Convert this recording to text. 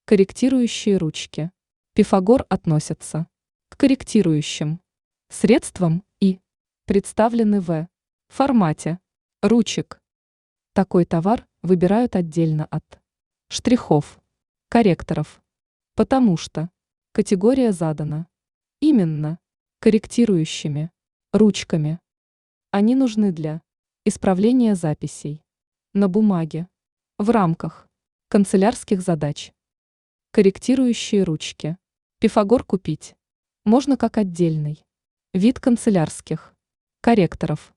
Корректирующие ручки. Пифагор относится к корректирующим средствам и представлены в формате ручек. Такой товар выбирают отдельно от штрихов, корректоров, потому что категория задана именно корректирующими ручками. Они нужны для исправления записей на бумаге в рамках канцелярских задач. Корректирующие ручки. Пифагор купить можно как отдельный вид канцелярских корректоров.